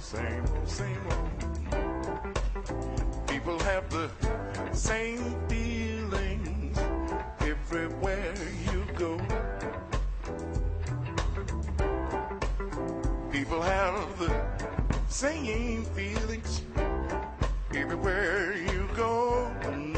same old. People have the same feelings everywhere you go. People have the same feelings everywhere you go.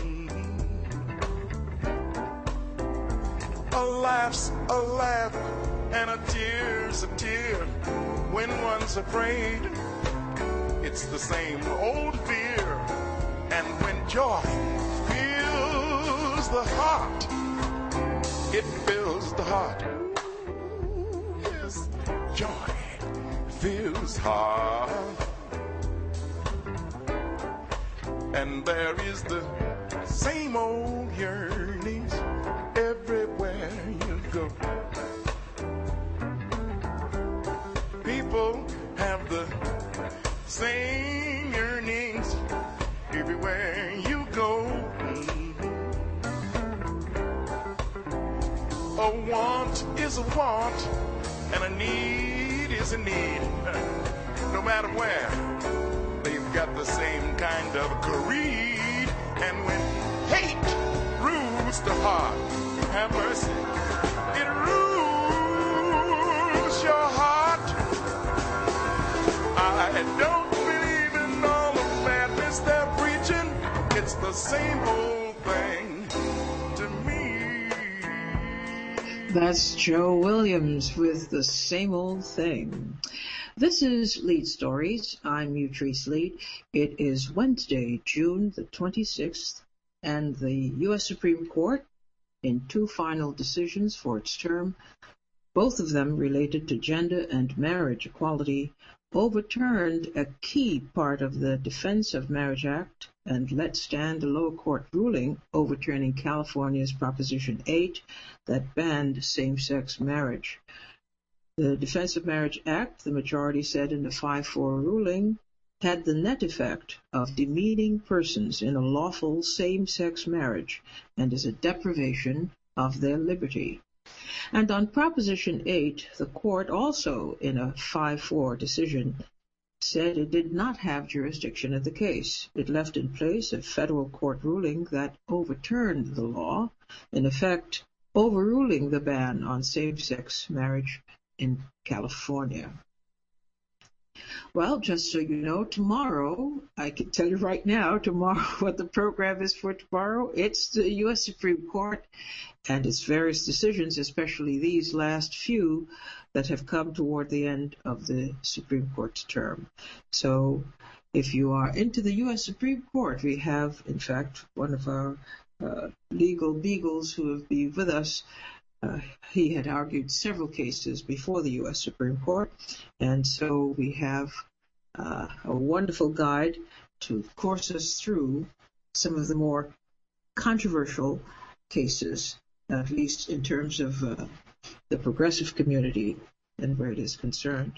A laugh's a laugh and a tear's a tear. When one's afraid, it's the same old fear. And when joy fills the heart, it fills the heart. Yes, joy fills heart. And there is the same old yearnings everywhere you go. People have the same yearnings everywhere you go. A want is a want, and a need is a need. No matter where, they've got the same kind of greed. And when hate rules the heart, have mercy, it rules your heart. I don't believe in all the madness they're preaching. It's the same old thing to me. That's Joe Williams with The Same Old Thing. This is Lead Stories. I'm Utrice Lead. It is Wednesday, June the 26th, and the U.S. Supreme Court, in two final decisions for its term, both of them related to gender and marriage equality, overturned a key part of the Defense of Marriage Act and let stand a lower court ruling overturning California's Proposition 8 that banned same-sex marriage. The Defense of Marriage Act, the majority said in the 5-4 ruling, had the net effect of demeaning persons in a lawful same-sex marriage and is a deprivation of their liberty. And on Proposition 8, the court also, in a 5-4 decision, said it did not have jurisdiction of the case. It left in place a federal court ruling that overturned the law, in effect overruling the ban on same-sex marriage in California. Well, just so you know, tomorrow, I can tell you right now, tomorrow, what the program is for tomorrow. It's the U.S. Supreme Court and its various decisions, especially these last few that have come toward the end of the Supreme Court's term. So if you are into the U.S. Supreme Court, we have, in fact, one of our legal beagles who will be with us. He had argued several cases before the U.S. Supreme Court, and so we have a wonderful guide to course us through some of the more controversial cases, at least in terms of the progressive community and where it is concerned.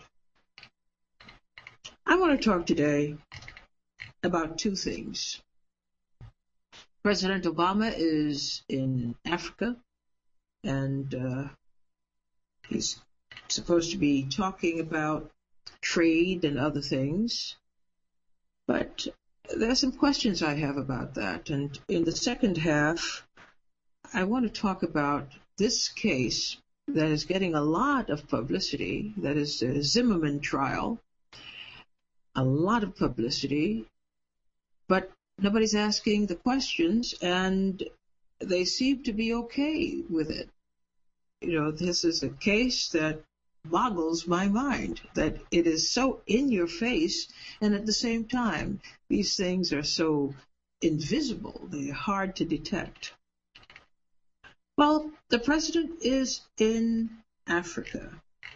I want to talk today about two things. President Obama is in Africa, and he's supposed to be talking about trade and other things. But there are some questions I have about that. And in the second half, I want to talk about this case that is getting a lot of publicity, that is the Zimmerman trial. A lot of publicity, but nobody's asking the questions, and they seem to be okay with it. You know, this is a case that boggles my mind, that it is so in your face, and at the same time, these things are so invisible, they're hard to detect. Well, the president is in Africa,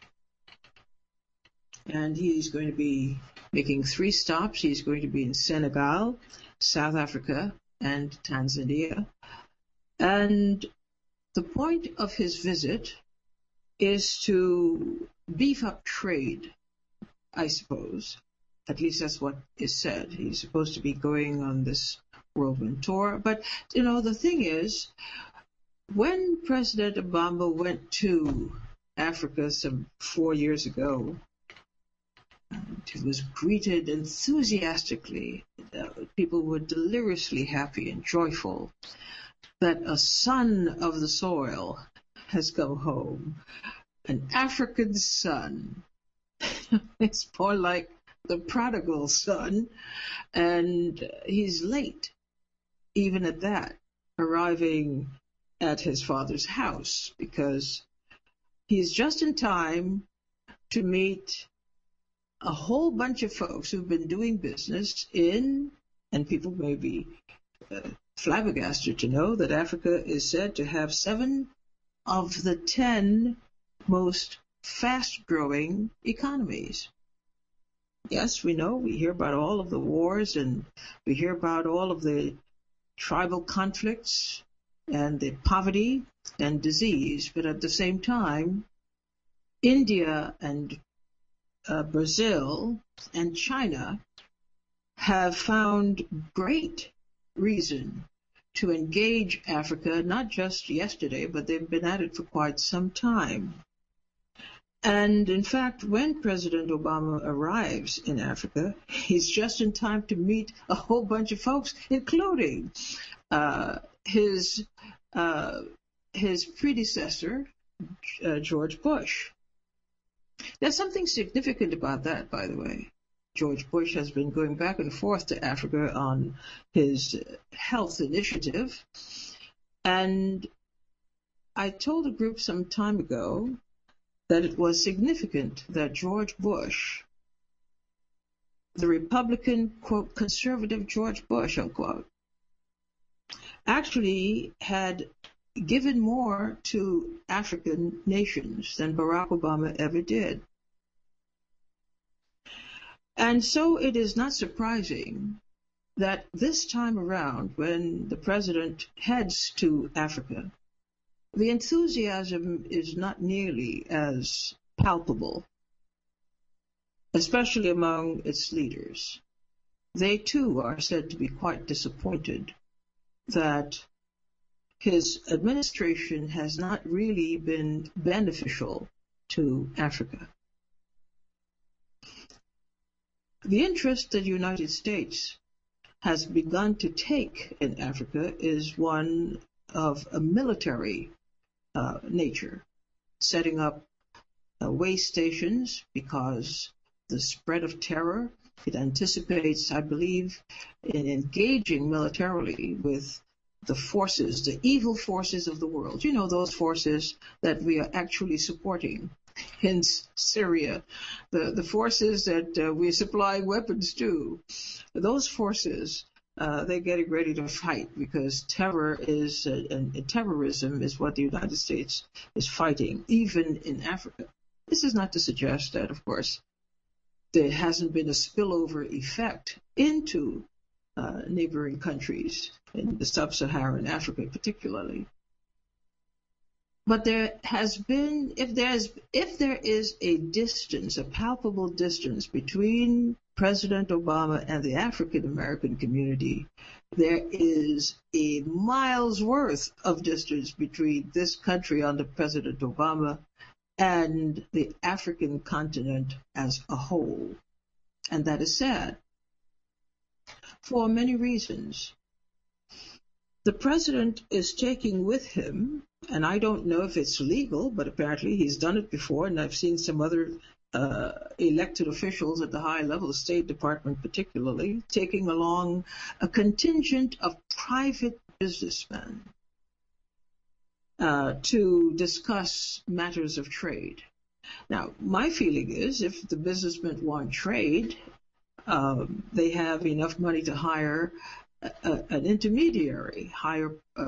and he's going to be making 3 stops. He's going to be in Senegal, South Africa, and Tanzania. And the point of his visit is to beef up trade, I suppose. At least that's what is said. He's supposed to be going on this whirlwind tour. But, you know, the thing is, when President Obama went to Africa some 4 years ago, It was greeted enthusiastically. People were deliriously happy and joyful that a son of the soil has come home, an African son. It's more like the prodigal son, and he's late, even at that, arriving at his father's house, because he's just in time to meet a whole bunch of folks who've been doing business in, and people may be flabbergasted to know that Africa is said to have 7 of the 10 most fast-growing economies. Yes, we know, we hear about all of the wars and we hear about all of the tribal conflicts and the poverty and disease, but at the same time, India and Brazil and China have found great reason to engage Africa, not just yesterday, but they've been at it for quite some time. And in fact, when President Obama arrives in Africa, he's just in time to meet a whole bunch of folks, including his predecessor, George Bush. There's something significant about that, by the way. George Bush has been going back and forth to Africa on his health initiative. And I told a group some time ago that it was significant that George Bush, the Republican, quote, conservative George Bush, unquote, actually had given more to African nations than Barack Obama ever did. And so it is not surprising that this time around, when the president heads to Africa, the enthusiasm is not nearly as palpable, especially among its leaders. They too are said to be quite disappointed that his administration has not really been beneficial to Africa. The interest that the United States has begun to take in Africa is one of a military nature, setting up way stations because the spread of terror, it anticipates, I believe, in engaging militarily with the forces, the evil forces of the world. You know, those forces that we are actually supporting. Hence Syria, the forces that we're supplying weapons to. Those forces, they're getting ready to fight because terror is, and terrorism is what the United States is fighting, even in Africa. This is not to suggest that, of course, there hasn't been a spillover effect into neighboring countries in the sub-Saharan Africa particularly. But there has been, if there is a distance, a palpable distance between President Obama and the African American community, there is a mile's worth of distance between this country under President Obama and the African continent as a whole. And that is sad for many reasons. The president is taking with him, and I don't know if it's legal, but apparently he's done it before, and I've seen some other elected officials at the high level, the State Department particularly, taking along a contingent of private businessmen to discuss matters of trade. Now, my feeling is if the businessmen want trade, they have enough money to hire an intermediary, hire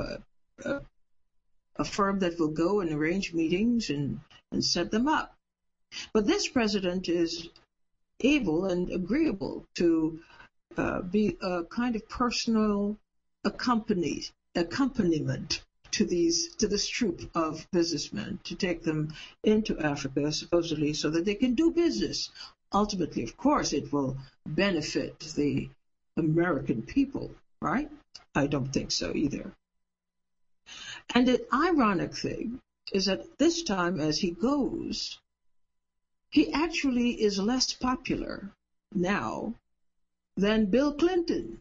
a firm that will go and arrange meetings and set them up. But this president is able and agreeable to be a kind of personal accompaniment to this troop of businessmen, to take them into Africa, supposedly, so that they can do business. Ultimately, of course, it will benefit the American people, right? I don't think so either. And the ironic thing is that this time as he goes, he actually is less popular now than Bill Clinton.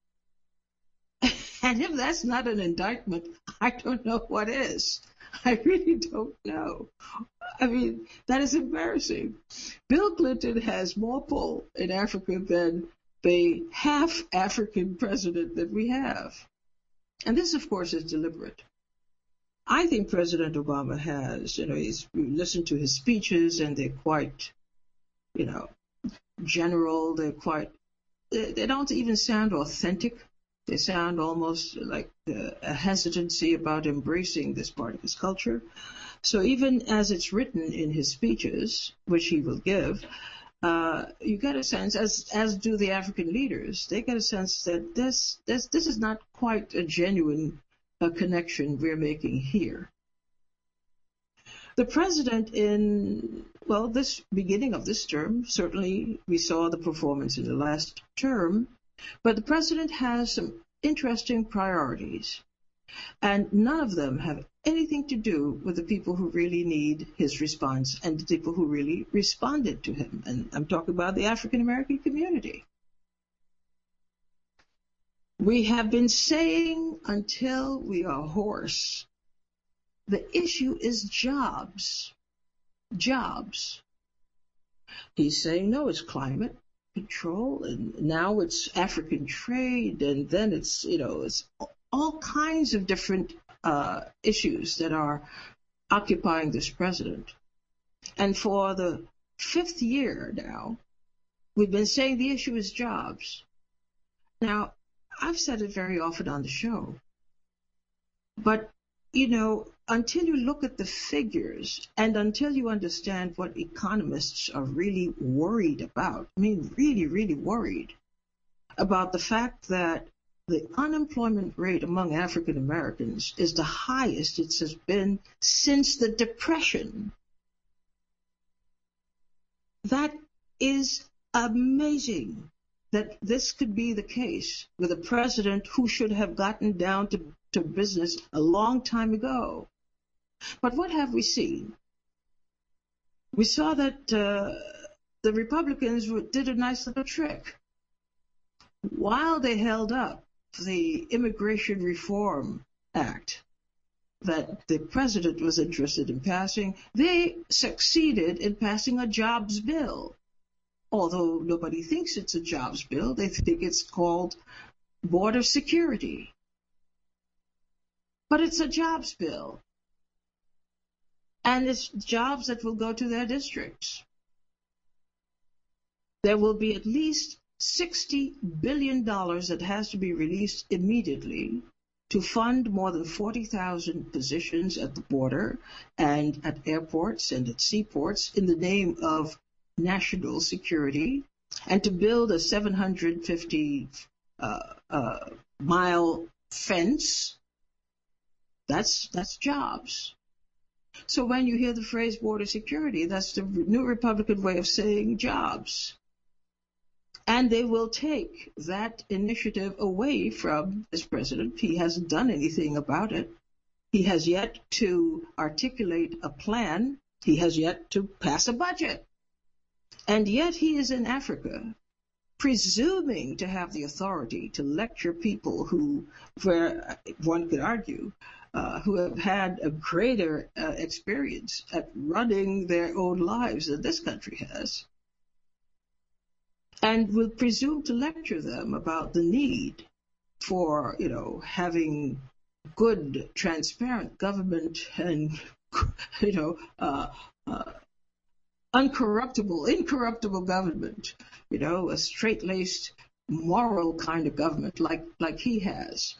And if that's not an indictment, I don't know what is. I really don't know. I mean, that is embarrassing. Bill Clinton has more pull in Africa than the half African president that we have. And this, of course, is deliberate. I think President Obama has, he's listened to his speeches and they're quite, general. They don't even sound authentic. They sound almost like a hesitancy about embracing this part of his culture. So even as it's written in his speeches, which he will give, you get a sense, as do the African leaders, they get a sense that this is not quite a genuine connection we're making here. The president this beginning of this term, certainly we saw the performance in the last term, but the president has some interesting priorities, and none of them have anything to do with the people who really need his response and the people who really responded to him. And I'm talking about the African American community. We have been saying until we are hoarse, the issue is jobs. Jobs. He's saying, no, it's climate control, and now it's African trade, and then it's all kinds of different issues that are occupying this president. And for the 5th year now, we've been saying the issue is jobs. Now, I've said it very often on the show, but until you look at the figures and until you understand what economists are really worried about, really, really worried about the fact that the unemployment rate among African Americans is the highest it has been since the Depression. That is amazing that this could be the case with a president who should have gotten down to business a long time ago. But what have we seen? We saw that the Republicans did a nice little trick. While they held up the Immigration Reform Act that the president was interested in passing, they succeeded in passing a jobs bill. Although nobody thinks it's a jobs bill, they think it's called border security. But it's a jobs bill. And it's jobs that will go to their districts. There will be at least $60 billion that has to be released immediately to fund more than 40,000 positions at the border and at airports and at seaports in the name of national security, and to build a 750-mile fence. That's jobs. So when you hear the phrase border security, that's the new Republican way of saying jobs. And they will take that initiative away from this president. He hasn't done anything about it. He has yet to articulate a plan. He has yet to pass a budget. And yet he is in Africa, presuming to have the authority to lecture people who, where one could argue, who have had a greater experience at running their own lives than this country has, and will presume to lecture them about the need for, having good, transparent government and, incorruptible government, a straight-laced, moral kind of government like he has.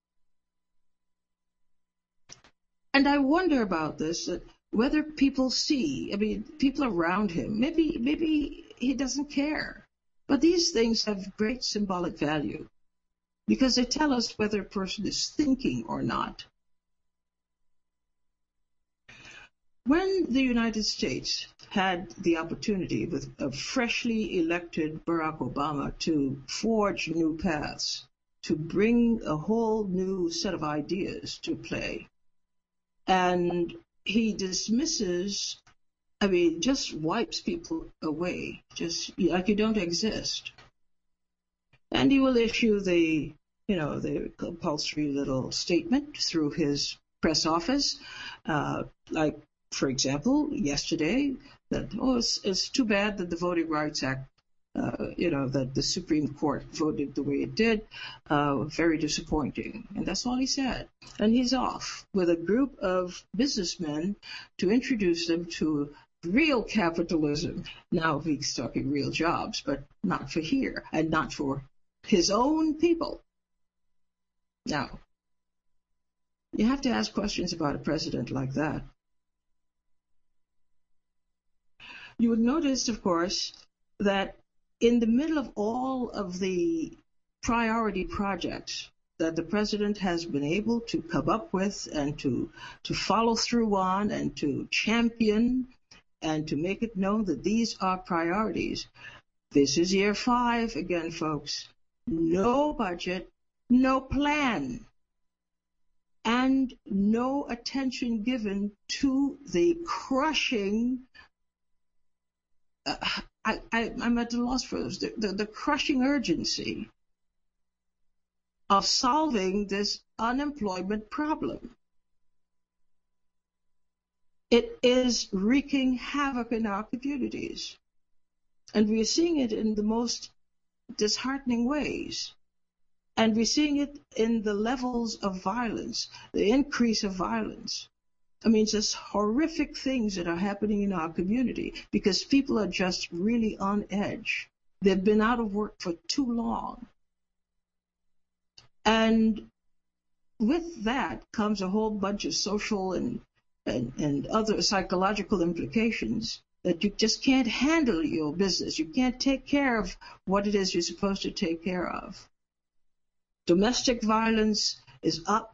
And I wonder about this, whether people see, people around him, maybe he doesn't care. But these things have great symbolic value because they tell us whether a person is thinking or not. When the United States had the opportunity with a freshly elected Barack Obama to forge new paths, to bring a whole new set of ideas to play, and he dismisses I mean, just wipes people away, just like you don't exist. And he will issue the compulsory little statement through his press office, like, for example, yesterday, that, it's too bad that the Voting Rights Act, that the Supreme Court voted the way it did, very disappointing. And that's all he said. And he's off with a group of businessmen to introduce them to real capitalism. Now he's talking real jobs, but not for here and not for his own people. Now, you have to ask questions about a president like that. You would notice, of course, that in the middle of all of the priority projects that the president has been able to come up with and to follow through on and to champion and to make it known that these are priorities, this is year 5 again, folks. No budget, no plan, and no attention given to the crushing, I'm at a loss for this, the crushing urgency of solving this unemployment problem. It is wreaking havoc in our communities, and we are seeing it in the most disheartening ways. And we're seeing it in the levels of violence, the increase of violence. I mean, just horrific things that are happening in our community because people are just really on edge. They've been out of work for too long. And with that comes a whole bunch of social and other psychological implications that you just can't handle your business. You can't take care of what it is you're supposed to take care of. Domestic violence is up.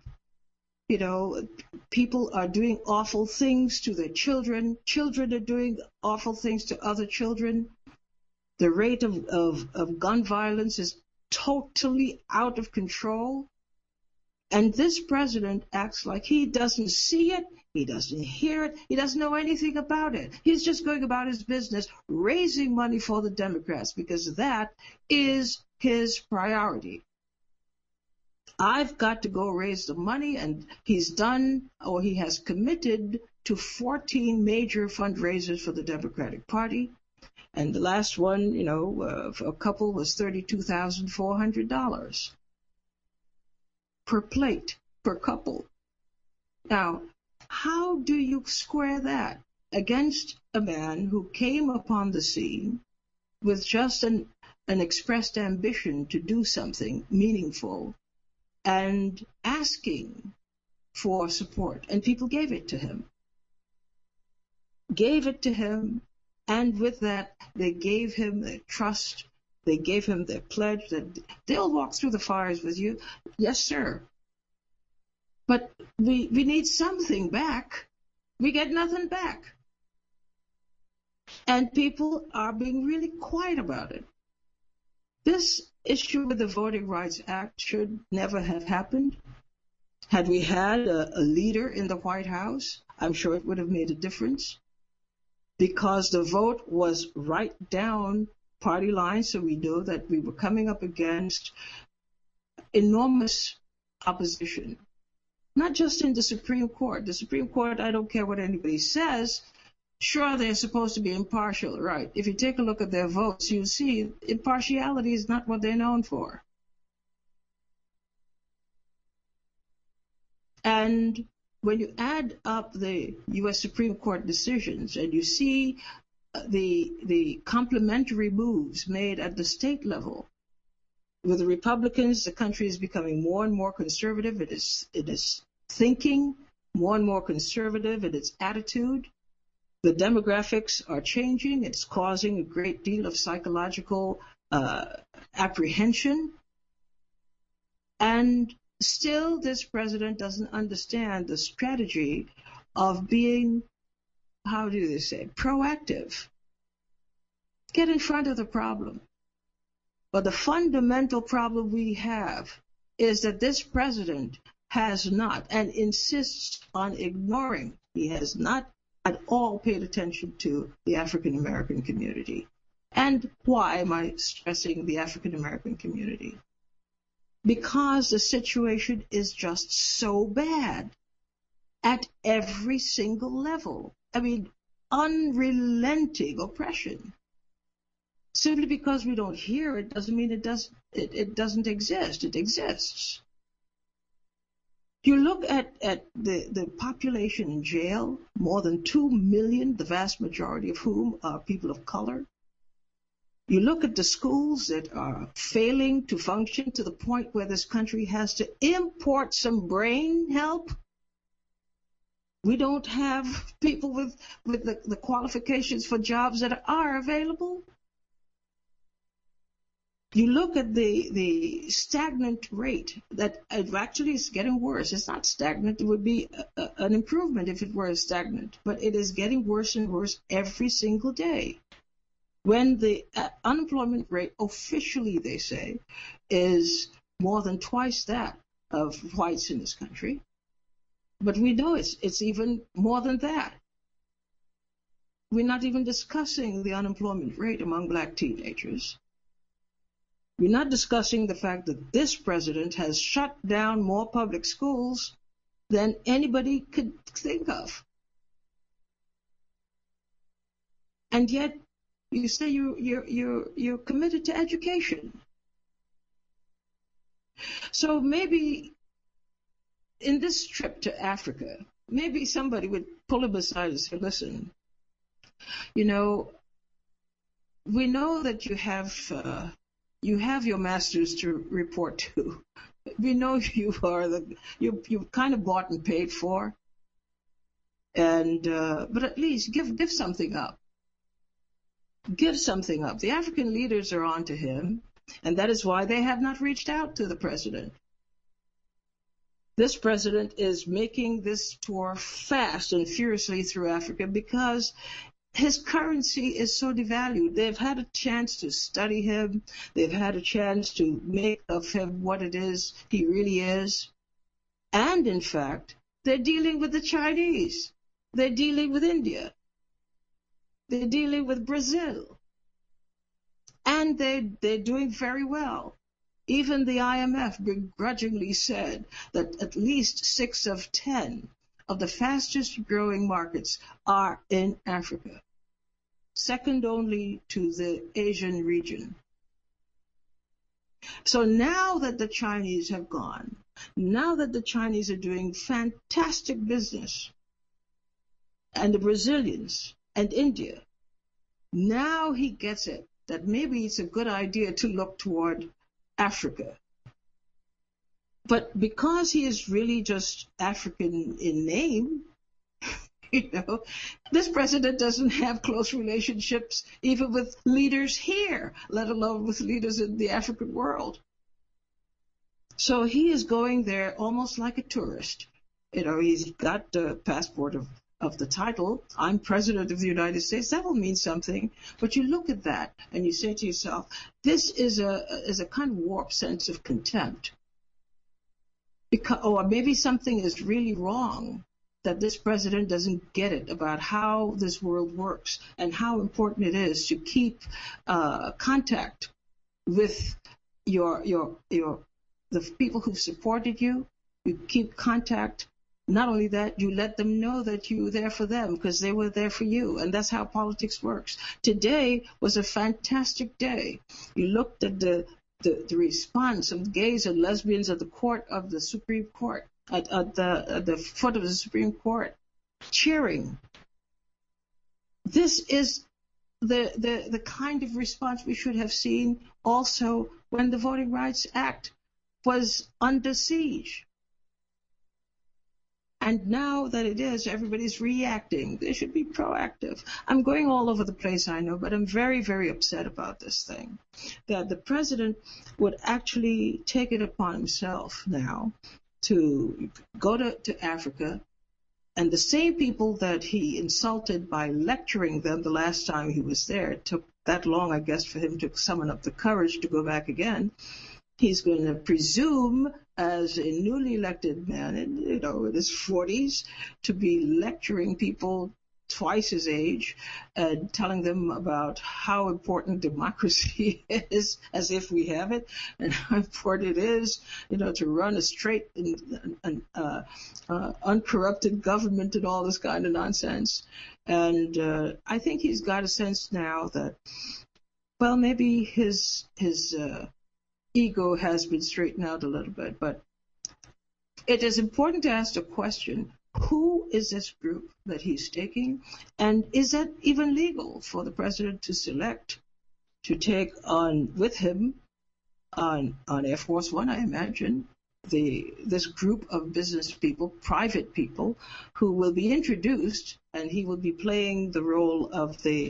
People are doing awful things to their children. Children are doing awful things to other children. The rate of gun violence is totally out of control. And this president acts like he doesn't see it, he doesn't hear it, he doesn't know anything about it. He's just going about his business, raising money for the Democrats, because that is his priority. I've got to go raise the money, and he's done, or he has committed to 14 major fundraisers for the Democratic Party. And the last one, for a couple was $32,400 per plate, per couple. Now, how do you square that against a man who came upon the scene with just an expressed ambition to do something meaningful and asking for support? And people gave it to him. And with that, they gave him their trust. They gave him their pledge that they'll walk through the fires with you. Yes, sir. But we need something back. We get nothing back. And people are being really quiet about it. This issue with the Voting Rights Act should never have happened. Had we had a leader in the White House, I'm sure it would have made a difference, because the vote was right down party lines, so we know that we were coming up against enormous opposition, not just in the Supreme Court. The Supreme Court, I don't care what anybody says, sure, they're supposed to be impartial, right? If you take a look at their votes, you'll see impartiality is not what they're known for. And when you add up the U.S. Supreme Court decisions and you see the complementary moves made at the state level, with the Republicans, the country is becoming more and more conservative. It is thinking more and more conservative in its attitude. The demographics are changing. It's causing a great deal of psychological apprehension. And still, this president doesn't understand the strategy of being, how do they say, proactive. Get in front of the problem. But the fundamental problem we have is that this president has not, and insists on ignoring, he has not at all paid attention to the African American community. And why am I stressing the African American community? Because the situation is just so bad at every single level. I mean, unrelenting oppression. Simply because we don't hear it doesn't mean it doesn't exist. It exists. You look at the population in jail, more than 2 million, the vast majority of whom are people of color. You look at the schools that are failing to function to the point where this country has to import some brain help. We don't have people with the qualifications for jobs that are available. You look at the stagnant rate that actually is getting worse. It's not stagnant. It would be an improvement if it were stagnant, but it is getting worse and worse every single day. When the unemployment rate, officially they say, is more than twice that of whites in this country. But we know it's even more than that. We're not even discussing the unemployment rate among black teenagers. We're not discussing the fact that this president has shut down more public schools than anybody could think of. And yet, you say you're committed to education. So maybe in this trip to Africa, maybe somebody would pull him aside and say, listen, you know, we know that you have your masters to report to. We know you're kind of bought and paid for, and but at least give something up. Give something up. The African leaders are on to him, and that is why they have not reached out to the president. This president is making this tour fast and furiously through Africa because his currency is so devalued. They've had a chance to study him. They've had a chance to make of him what it is he really is. And in fact, they're dealing with the Chinese. They're dealing with India. They're dealing with Brazil. And they're doing very well. Even the IMF begrudgingly said that at least 6 of 10 of the fastest growing markets are in Africa, second only to the Asian region. So now that the Chinese have gone, now that the Chinese are doing fantastic business, and the Brazilians and India, now he gets it that maybe it's a good idea to look toward Africa. But because he is really just African in name, you know, this president doesn't have close relationships even with leaders here, let alone with leaders in the African world. So he is going there almost like a tourist. You know, he's got the passport of the title, I'm President of the United States. That will mean something. But you look at that and you say to yourself, this is a kind of warped sense of contempt. Or maybe something is really wrong, that this president doesn't get it about how this world works and how important it is to keep contact with the people who've supported you. You keep contact. Not only that, you let them know that you were there for them because they were there for you. And that's how politics works. Today was a fantastic day. You looked at the response of gays and lesbians at the court of the Supreme Court, at the foot of the Supreme Court, cheering. This is the kind of response we should have seen also when the Voting Rights Act was under siege. And now that it is, everybody's reacting. They should be proactive. I'm going all over the place, I know, but I'm very, very upset about this thing. That the president would actually take it upon himself now to go to Africa, and the same people that he insulted by lecturing them the last time he was there, it took that long, I guess, for him to summon up the courage to go back again. He's going to presume, as a newly elected man in his 40s, to be lecturing people twice his age and telling them about how important democracy is, as if we have it, and how important it is, to run a straight and uncorrupted government and all this kind of nonsense. And I think he's got a sense now that, well, maybe his ego has been straightened out a little bit. But it is important to ask the question, who is this group that he's taking? And is that even legal for the president to select to take on with him on Air Force One, I imagine, this group of business people, private people, who will be introduced, and he will be playing the role of the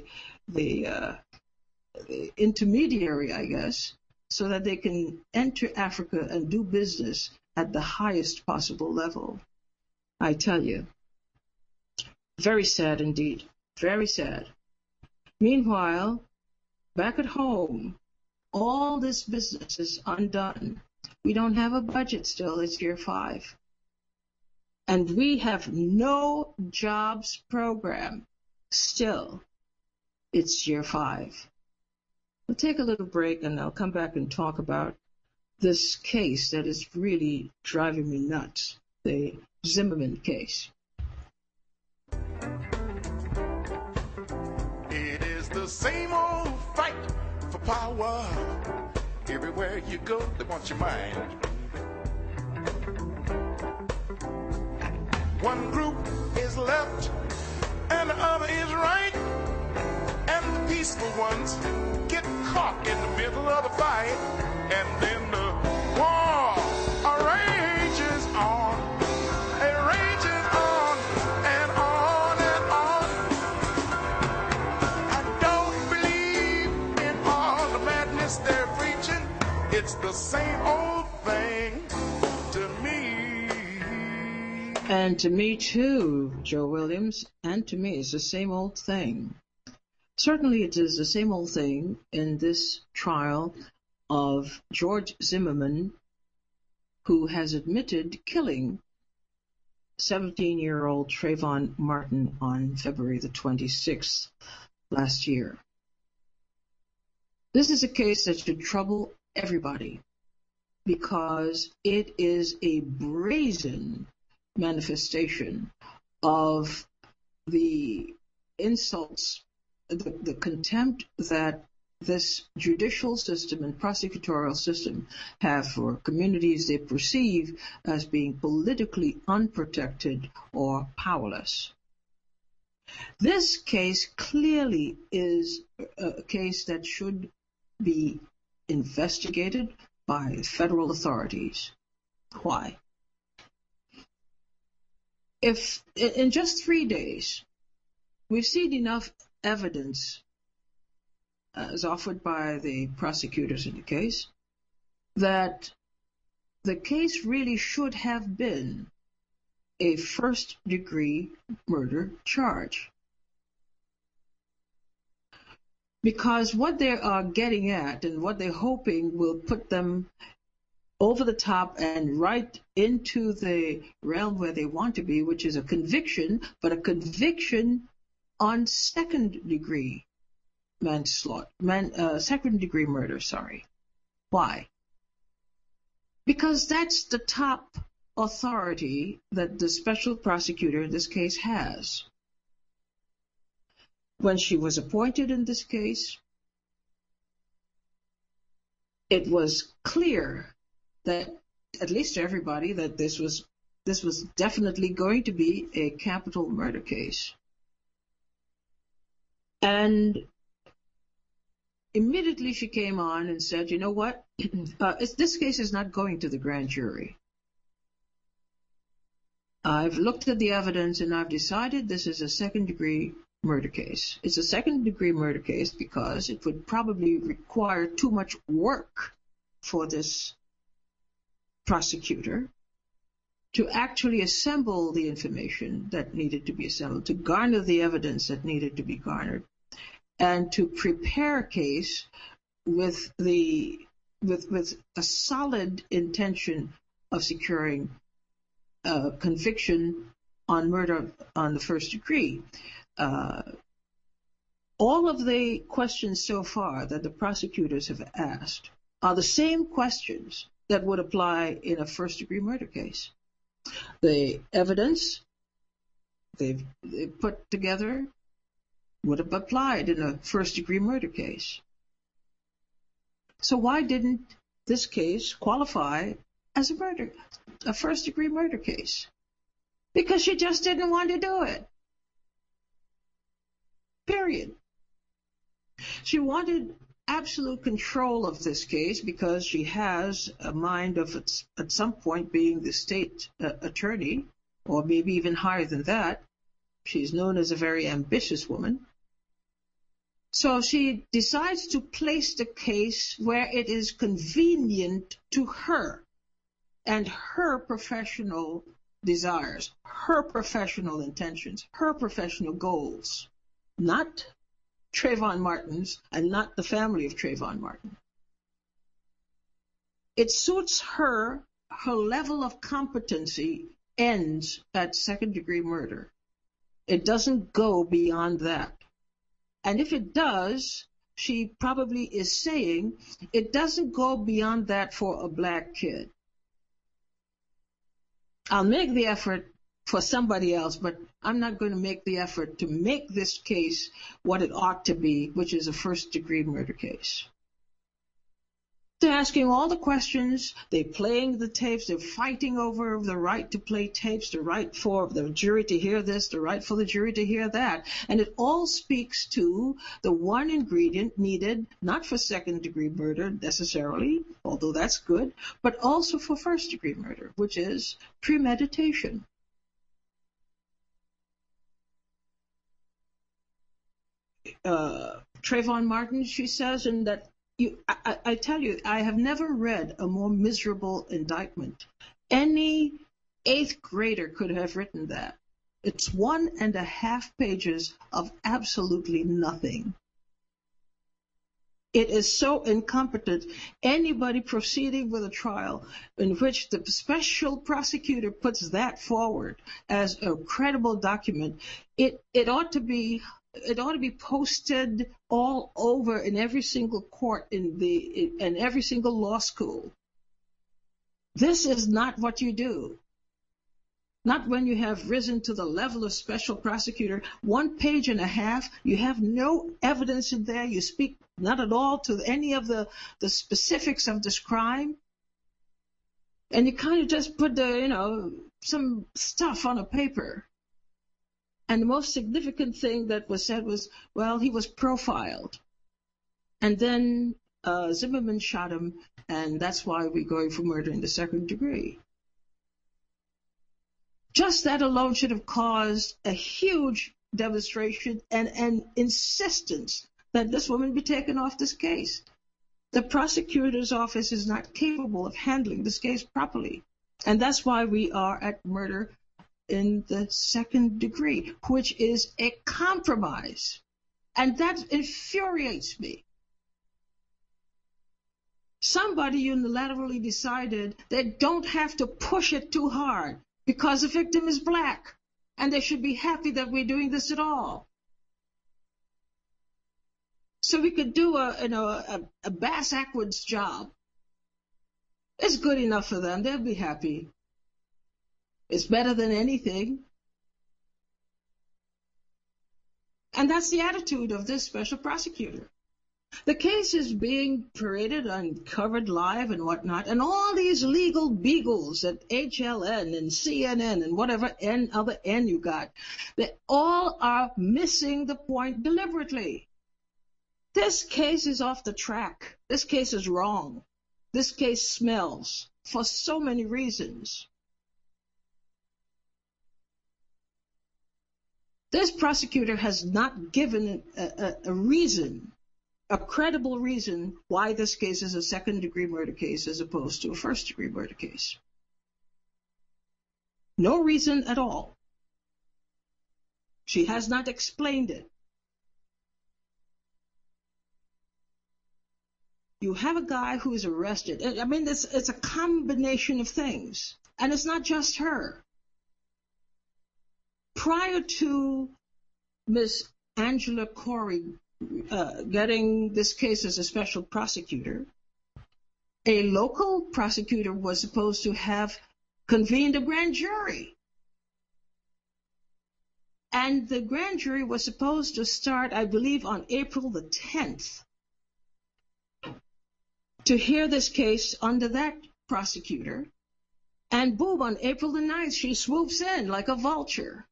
intermediary, I guess, so that they can enter Africa and do business at the highest possible level. I tell you, very sad indeed, very sad. Meanwhile, back at home, all this business is undone. We don't have a budget still. It's year 5. And we have no jobs program still. It's year 5. We'll take a little break and I'll come back and talk about this case that is really driving me nuts, the Zimmerman case. It is the same old fight for power. Everywhere you go, they want your mind. One group is left and the other is right. And the peaceful ones get caught in the middle of the fight. And then the war rages on. It rages on and on and on. I don't believe in all the madness they're preaching. It's the same old thing to me. And to me too, Joe Williams, and to me it's the same old thing. Certainly it is the same old thing in this trial of George Zimmerman, who has admitted killing 17-year-old Trayvon Martin on February the 26th last year. This is a case that should trouble everybody because it is a brazen manifestation of the insults, the contempt that this judicial system and prosecutorial system have for communities they perceive as being politically unprotected or powerless. This case clearly is a case that should be investigated by federal authorities. Why? If in just 3 days we've seen enough evidence as offered by the prosecutors in the case, that the case really should have been a first-degree murder charge. Because what they are getting at and what they're hoping will put them over the top and right into the realm where they want to be, which is a conviction, but a conviction on second-degree manslaughter, second-degree murder, sorry. Why? Because that's the top authority that the special prosecutor in this case has. When she was appointed in this case, it was clear that, at least to everybody, that this was definitely going to be a capital murder case. And immediately she came on and said, you know what, this case is not going to the grand jury. I've looked at the evidence and I've decided this is a second-degree murder case. It's a second-degree murder case because it would probably require too much work for this prosecutor to actually assemble the information that needed to be assembled, to garner the evidence that needed to be garnered, and to prepare a case with a solid intention of securing conviction on murder on the first degree. all of the questions so far that the prosecutors have asked are the same questions that would apply in a first-degree murder case. The evidence they've put together would have applied in a first-degree murder case. So why didn't this case qualify as a first-degree murder case? Because she just didn't want to do it. Period. She wanted absolute control of this case because she has a mind of at some point being the state attorney, or maybe even higher than that. She's known as a very ambitious woman. So she decides to place the case where it is convenient to her and her professional desires, her professional intentions, her professional goals, not Trayvon Martin's and not the family of Trayvon Martin. It suits her. Her level of competency ends at second-degree murder. It doesn't go beyond that. And if it does, she probably is saying it doesn't go beyond that for a black kid. I'll make the effort for somebody else, but I'm not going to make the effort to make this case what it ought to be, which is a first-degree murder case. They're asking all the questions, they're playing the tapes, they're fighting over the right to play tapes, the right for the jury to hear this, the right for the jury to hear that. And it all speaks to the one ingredient needed, not for second-degree murder necessarily, although that's good, but also for first-degree murder, which is premeditation. Trayvon Martin, she says, and that I tell you, I have never read a more miserable indictment. Any 8th grader could have written that. It's 1.5 pages of absolutely nothing. It is so incompetent. Anybody proceeding with a trial in which the special prosecutor puts that forward as a credible document, it ought to be posted all over in every single court in every single law school. This is not what you do. Not when you have risen to the level of special prosecutor. 1.5 pages, you have no evidence in there. You speak not at all to any of the specifics of this crime. And you kind of just put some stuff on a paper. And the most significant thing that was said was, well, he was profiled. And then Zimmerman shot him, and that's why we're going for murder in the second degree. Just that alone should have caused a huge demonstration and an insistence that this woman be taken off this case. The prosecutor's office is not capable of handling this case properly. And that's why we are at murder in the second degree, which is a compromise. And that infuriates me. Somebody unilaterally decided they don't have to push it too hard because the victim is black, and they should be happy that we're doing this at all. So we could do a Bass Ackwood's job. It's good enough for them. They'll be happy. It's better than anything. And that's the attitude of this special prosecutor. The case is being paraded and covered live and whatnot, and all these legal beagles at HLN and CNN and whatever other N you got, they all are missing the point deliberately. This case is off the track. This case is wrong. This case smells for so many reasons. This prosecutor has not given a reason, a credible reason, why this case is a second-degree murder case as opposed to a first-degree murder case. No reason at all. She has not explained it. You have a guy who is arrested. I mean, it's a combination of things. And it's not just her. Prior to Miss Angela Corey getting this case as a special prosecutor, a local prosecutor was supposed to have convened a grand jury. And the grand jury was supposed to start, I believe, on April the 10th to hear this case under that prosecutor. And boom, on April the 9th, she swoops in like a vulture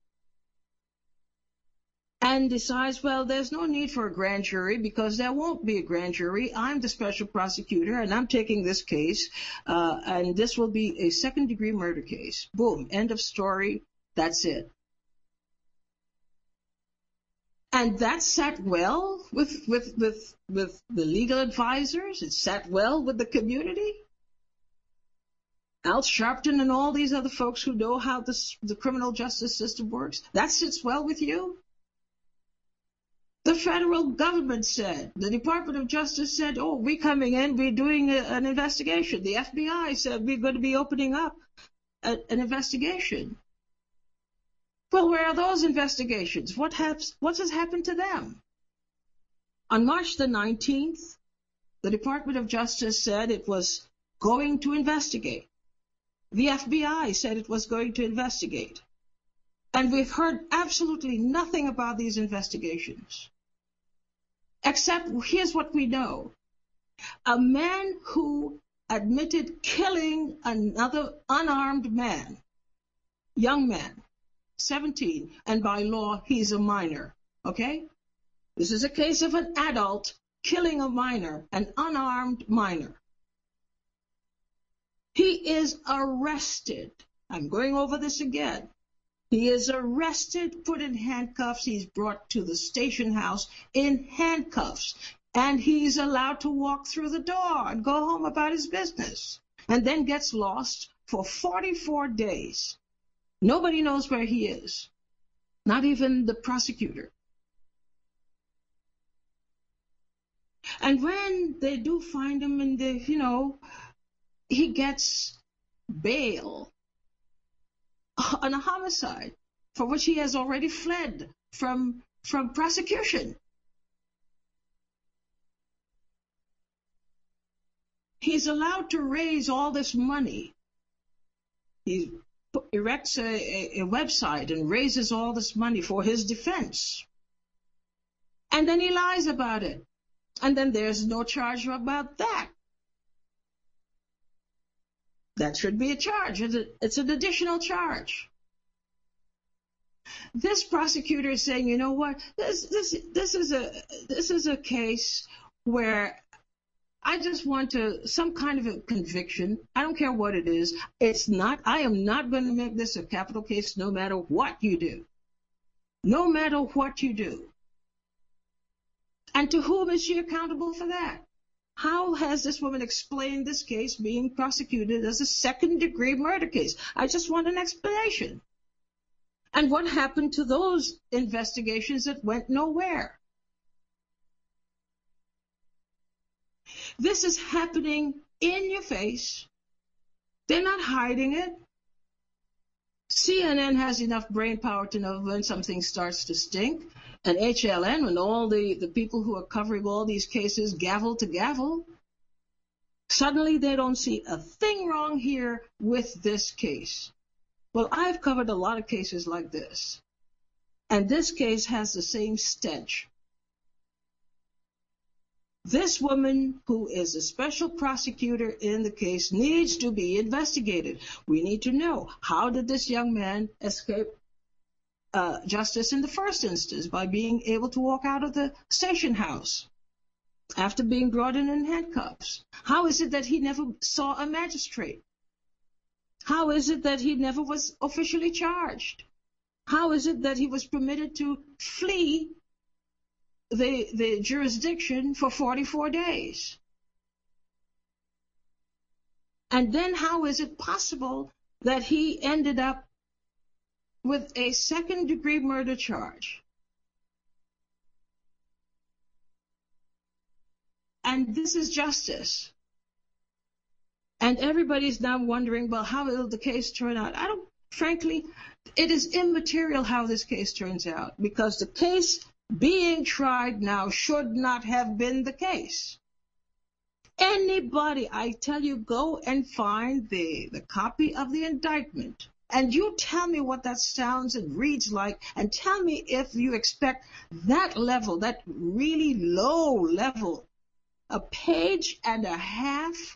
and decides, well, there's no need for a grand jury because there won't be a grand jury. I'm the special prosecutor, and I'm taking this case, and this will be a second-degree murder case. Boom, end of story. That's it. And that sat well with the legal advisors. It sat well with the community. Al Sharpton and all these other folks who know how the criminal justice system works. That sits well with you. The federal government said, the Department of Justice said, oh, we're coming in, we're doing an investigation. The FBI said we're going to be opening up an investigation. Well, where are those investigations? What has happened to them? On March the 19th, the Department of Justice said it was going to investigate. The FBI said it was going to investigate. And we've heard absolutely nothing about these investigations. Except, here's what we know. A man who admitted killing another unarmed man, young man, 17, and by law, he's a minor, okay? This is a case of an adult killing a minor, an unarmed minor. He is arrested. I'm going over this again. He is arrested, put in handcuffs. He's brought to the station house in handcuffs. And he's allowed to walk through the door and go home about his business. And then gets lost for 44 days. Nobody knows where he is. Not even the prosecutor. And when they do find him and he gets bail on a homicide for which he has already fled from prosecution. He's allowed to raise all this money. He erects a website and raises all this money for his defense. And then he lies about it. And then there's no charge about that. That should be a charge. It's an additional charge. This prosecutor is saying, you know what? This is a case where I just want some kind of a conviction. I don't care what it is. I am not going to make this a capital case no matter what you do. No matter what you do. And to whom is she accountable for that? How has this woman explained this case being prosecuted as a second-degree murder case? I just want an explanation. And what happened to those investigations that went nowhere? This is happening in your face. They're not hiding it. CNN has enough brain power to know when something starts to stink. And HLN, when all the people who are covering all these cases gavel to gavel, suddenly they don't see a thing wrong here with this case. Well, I've covered a lot of cases like this. And this case has the same stench. This woman, who is a special prosecutor in the case, needs to be investigated. We need to know, how did this young man escape justice in the first instance? By being able to walk out of the station house after being brought in handcuffs. How is it that he never saw a magistrate? How is it that he never was officially charged? How is it that he was permitted to flee the jurisdiction for 44 days? And then how is it possible that he ended up with a second-degree murder charge? And this is justice. And everybody's now wondering, well, how will the case turn out? frankly, it is immaterial how this case turns out, because the case being tried now should not have been the case. Anybody, I tell you, go and find the copy of the indictment, and you tell me what that sounds and reads like, and tell me if you expect that level, that really low level, a page and a half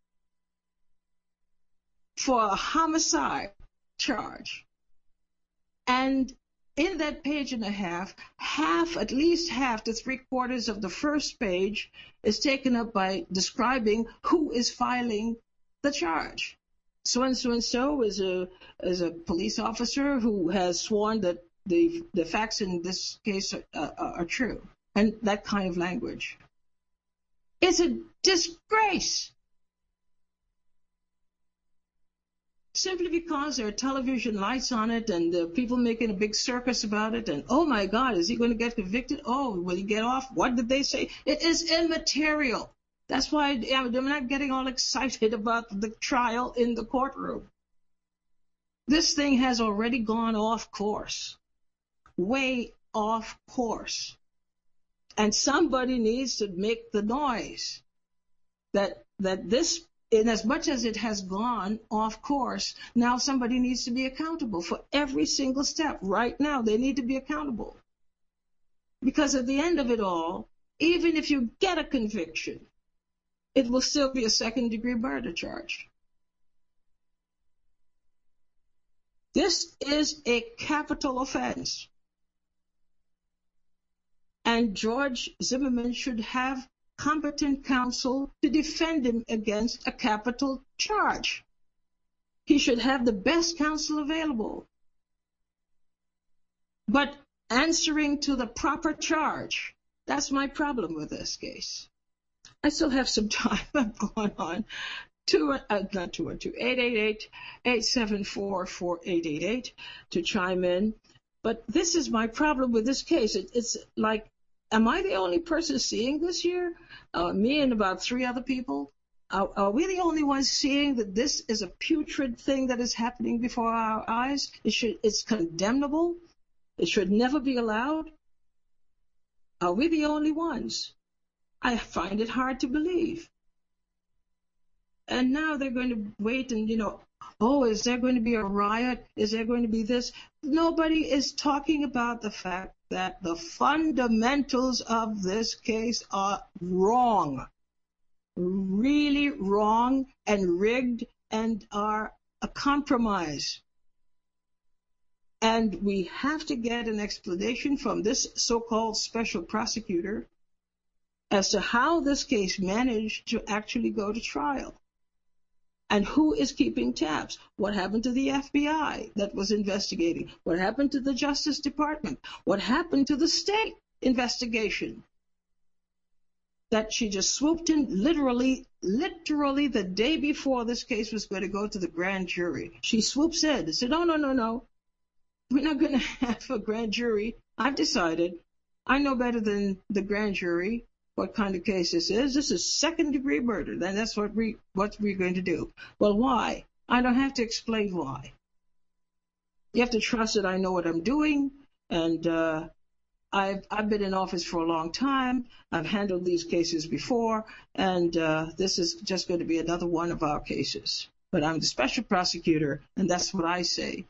for a homicide charge. And in that page and a half, at least half to 3/4 of the first page is taken up by describing who is filing the charge. So and so is a police officer who has sworn that the facts in this case are true, and that kind of language. It's a disgrace. Simply because there are television lights on it and people making a big circus about it, and oh my God, is he going to get convicted? Oh, will he get off? What did they say? It is immaterial. That's why I'm not getting all excited about the trial in the courtroom. This thing has already gone off course, way off course. And somebody needs to make the noise that this, in as much as it has gone off course, now somebody needs to be accountable for every single step. Right now, they need to be accountable. Because at the end of it all, even if you get a conviction, it will still be a second-degree murder charge. This is a capital offense. And George Zimmerman should have competent counsel to defend him against a capital charge. He should have the best counsel available. But answering to the proper charge, that's my problem with this case. I still have some time. I'm going on. 888-874-4888 to chime in. But this is my problem with this case. It's like, am I the only person seeing this here? Me and about 3 other people? Are we the only ones seeing that this is a putrid thing that is happening before our eyes? It's condemnable. It should never be allowed. Are we the only ones? I find it hard to believe. And now they're going to wait and, oh, is there going to be a riot? Is there going to be this? Nobody is talking about the fact that the fundamentals of this case are wrong, really wrong and rigged and are a compromise. And we have to get an explanation from this so-called special prosecutor as to how this case managed to actually go to trial. And who is keeping tabs? What happened to the FBI that was investigating? What happened to the Justice Department? What happened to the state investigation? That she just swooped in literally the day before this case was going to go to the grand jury. She swoops in and said, no. We're not going to have a grand jury. I've decided. I know better than the grand jury what kind of case this is. This is second-degree murder. Then that's what we're going to do. Well, why? I don't have to explain why. You have to trust that I know what I'm doing, and I've been in office for a long time. I've handled these cases before, and this is just going to be another one of our cases. But I'm the special prosecutor, and that's what I say.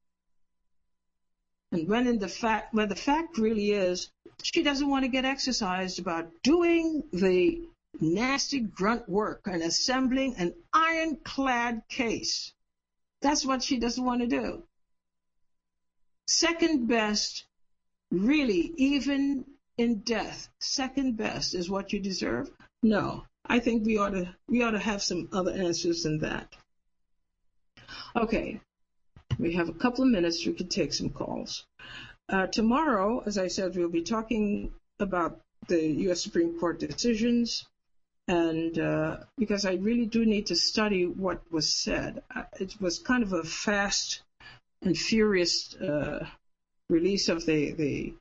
And when the fact really is, she doesn't want to get exercised about doing the nasty grunt work and assembling an ironclad case. That's what she doesn't want to do. Second best, really, even in death, second best is what you deserve? No, I think we ought to have some other answers than that. Okay. We have a couple of minutes. We could take some calls. Tomorrow, as I said, we'll be talking about the U.S. Supreme Court decisions, and because I really do need to study what was said. It was kind of a fast and furious release of the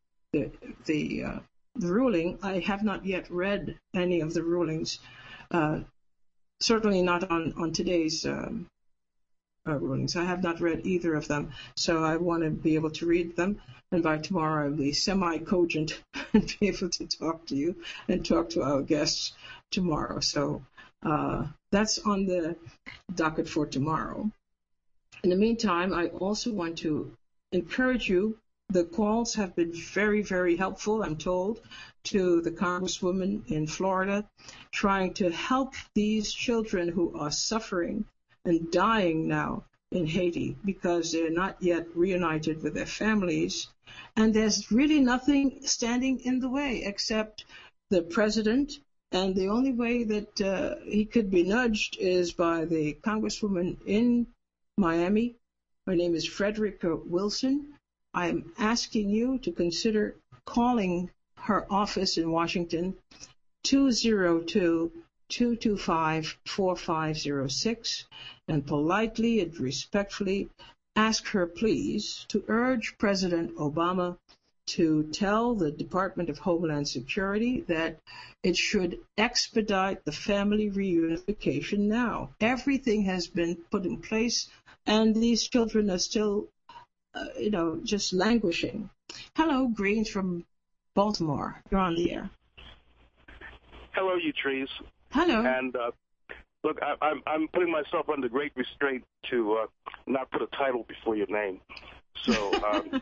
ruling. I have not yet read any of the rulings, certainly not on today's rulings. I have not read either of them, so I want to be able to read them, and by tomorrow I'll be semi-cogent and be able to talk to you and talk to our guests tomorrow. So that's on the docket for tomorrow. In the meantime, I also want to encourage you. The calls have been very, very helpful, I'm told, to the Congresswoman in Florida, trying to help these children who are suffering and dying now in Haiti because they're not yet reunited with their families. And there's really nothing standing in the way except the president. And the only way that he could be nudged is by the Congresswoman in Miami. Her name is Frederica Wilson. I'm asking you to consider calling her office in Washington, 202-225-4506, and politely and respectfully ask her, please, to urge President Obama to tell the Department of Homeland Security that it should expedite the family reunification now. Everything has been put in place, and these children are still just languishing. Hello, Greens from Baltimore. You're on the air. Hello, Utrice. Hello. And look, I'm putting myself under great restraint to not put a title before your name. So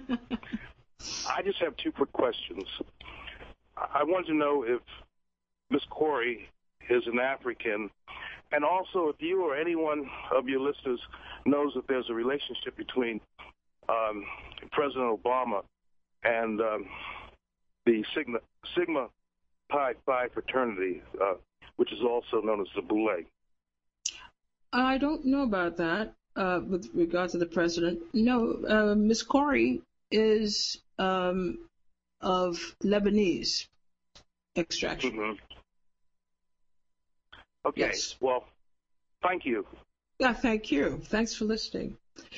I just have two quick questions. I want to know if Ms. Corey is an African, and also if you or anyone of your listeners knows that there's a relationship between President Obama and the Sigma Pi Phi fraternity, which is also known as the Boule. I don't know about that with regard to the president. No, Ms. Corey is of Lebanese extraction. Mm-hmm. Okay, yes. Well, thank you. Yeah, thank you. Thanks for listening.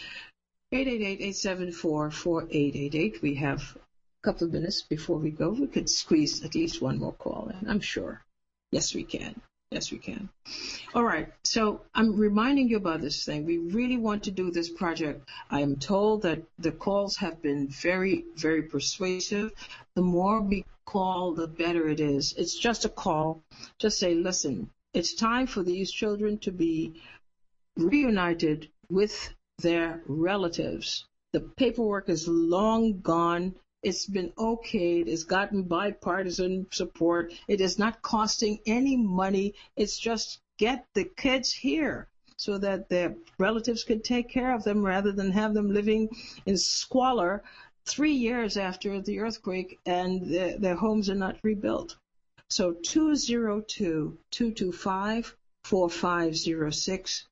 888-874-4888. We have a couple of minutes before we go. We could squeeze at least one more call in, I'm sure. Yes, we can. Yes, we can. All right. So I'm reminding you about this thing. We really want to do this project. I am told that the calls have been very, very persuasive. The more we call, the better it is. It's just a call. Just say, listen, it's time for these children to be reunited with their relatives. The paperwork is long gone. It's been okayed. It's gotten bipartisan support. It is not costing any money. It's just get the kids here so that their relatives can take care of them rather than have them living in squalor 3 years after the earthquake and their homes are not rebuilt. So 202-225-4506.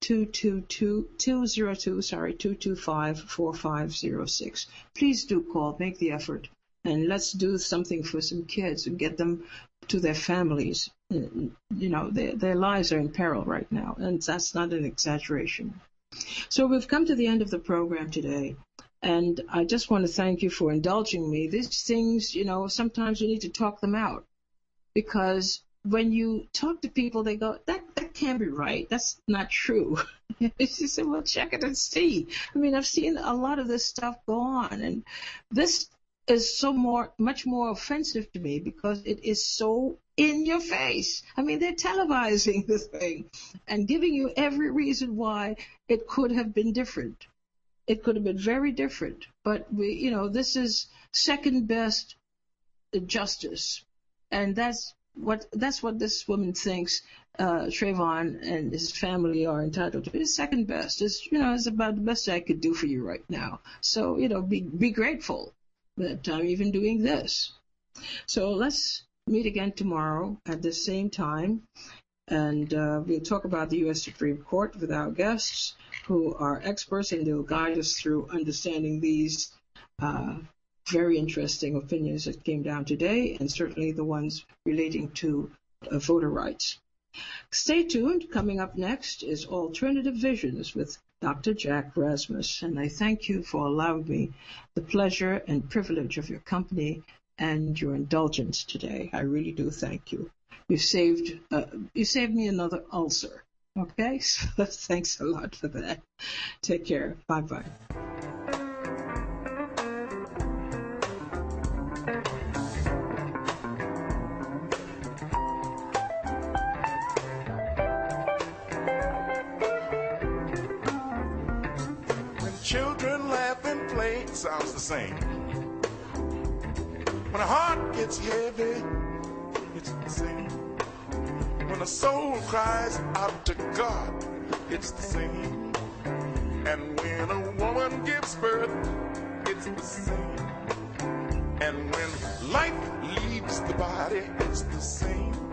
225-4506. Please do call, make the effort, and let's do something for some kids and get them to their families. Their lives are in peril right now, and that's not an exaggeration. So we've come to the end of the program today, and I just want to thank you for indulging me. These things, sometimes you need to talk them out, because when you talk to people, they go, that can't be right. That's not true. You say, well, check it and see. I mean, I've seen a lot of this stuff go on, and this is much more offensive to me because it is so in your face. I mean, they're televising the thing and giving you every reason why it could have been different. It could have been very different, but this is second best justice, and that's what this woman thinks Trayvon and his family are entitled to. It's second best. It's about the best I could do for you right now. So, be grateful that I'm even doing this. So let's meet again tomorrow at the same time, and we'll talk about the U.S. Supreme Court with our guests who are experts, and they'll guide us through understanding these very interesting opinions that came down today, and certainly the ones relating to voter rights. Stay tuned. Coming up next is Alternative Visions with Dr. Jack Rasmus, and I thank you for allowing me the pleasure and privilege of your company and your indulgence today. I really do thank you. You saved me another ulcer. Okay, so thanks a lot for that. Take care. Bye-bye. When children laugh and play, it sounds the same. When a heart gets heavy, it's the same. When a soul cries out to God, it's the same. And when a woman gives birth, it's the same. And when life leaves the body, it's the same.